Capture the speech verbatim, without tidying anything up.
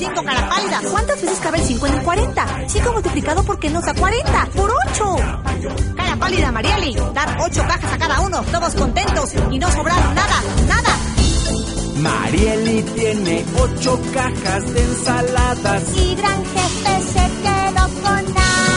cinco, cara pálida. ¿Cuántas veces cabe el cinco en el cuarenta? cinco multiplicado por qué nos da cuarenta. ¡Por ocho! Cara pálida, Marieli. Dar ocho cajas a cada uno, todos contentos y no sobraron nada, nada. Marieli tiene ocho cajas de ensaladas y Gran Jefe se quedó con nada.